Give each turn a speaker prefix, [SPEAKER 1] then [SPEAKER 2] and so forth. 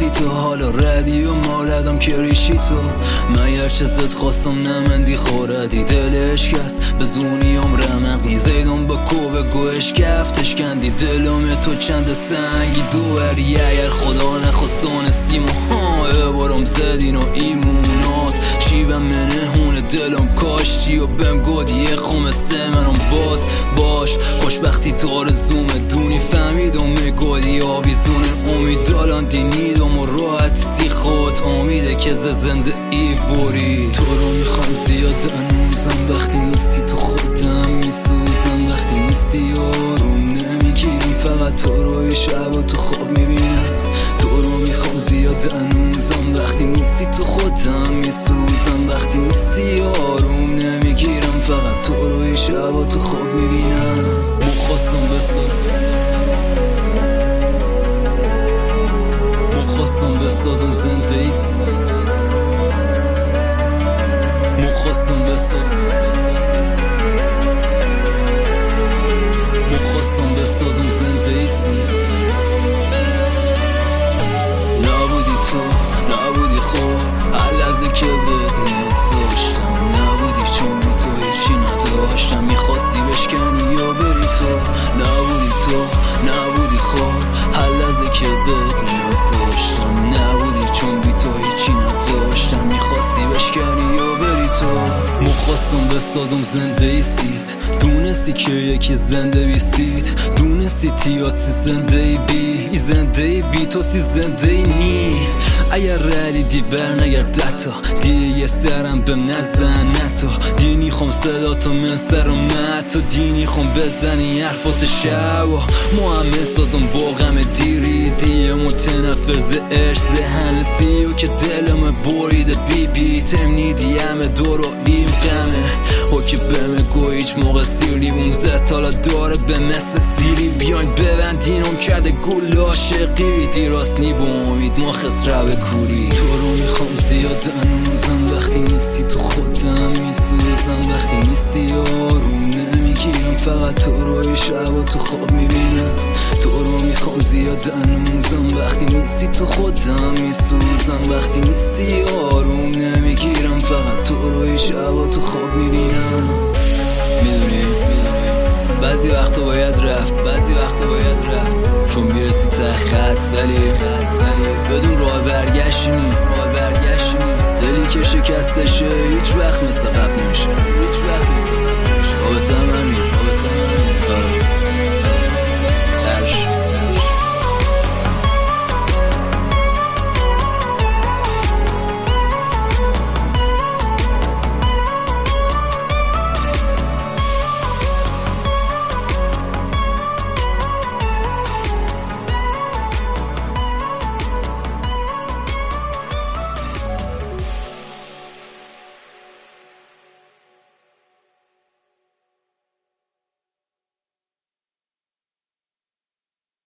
[SPEAKER 1] دوستی تو، حالا ردی و مالدم که ریشی تو. مگر چه زد خواستم نمندی خوردی دلش کس به زونیم رمق نیزیدم با کوبه گوش کفتش کندی دلم تو چند سنگی دوری. اگر خدا نخواستانستیم و بارم زدین و ایموناس شیبم منهون دلم کاشتی و بهم گودی خمسته منم باش خوشبختی تو آرزومه دونی فهمیدم میگودی آویزون امید الان دینیدم و راحت سی خود امیده که زنده ای بوری. تو رو میخوام زیاد هنوزم وقتی نیستی تو خودم میسوزم وقتی نیستی یاروم نمیگیرم فقط تو روی شب و تو خواب میبینم. تو رو میخوام زیاد هنوزم وقتی نیستی تو خودم میسوزم وقتی نیستی یاروم نمیگیرم فقط تو روی شب و تو خواب میبینم. مخواستم بسازم زنده ایست مخواستم بسازم زنده ایستی. نبودی تو نبودی خوب هر لحظه که بهت نیاز داشتم نبودی چون بی تو هیچی نداشتم میخواستی بشکنی یا بری تو. نبودی تو نبودی خوب هر لحظه که بهت نیاز داشتم نبودی چون بی تو هیچی نداشتم میخواستی بشکنی یا بری تو. مخواستم بسازم زنده ایستید دونستی که یکی زنده بیستید دونستی تیاتسی زنده ای بی تو سی زنده ای نی. اگر ردی دی برنگرد تا دیگه یه سرم بهم نزن نتا دینی خوم صدا تو من سرم متا دینی خوم بزنی حرفات شب و محمد سازم با غم دیری دیگه متنفذ عشق ذهنسی و که دلم بریده بی تمنیدی همه دور و این غمه و که بهم گو هیچ موقع سیری بوم زد حالا داره به مثل سیری بیاین ببندینم کرده گل عاشقی دیراست نی با امید ما خسره به کوری. تو رو میخوام زیاد هنوزم وقتی نیستی تو خودم میسوزم وقتی نیستی یاروم نمیگیرم فقط تو روی شب و تو خواب میبینم. تو رو میخوام زیاد هنوزم وقتی نیستی تو خودم میسوزم وقتی نیستی یاروم نمیگیرم فقط تو روی شب و تو خواب میبینم. میدونی بعضی وقتا باید رفت چون میرسی ته خط ولی بدون راه برگشتی نی دلی که شکسته شه هیچ وقت مثل قبل نمیشه بابت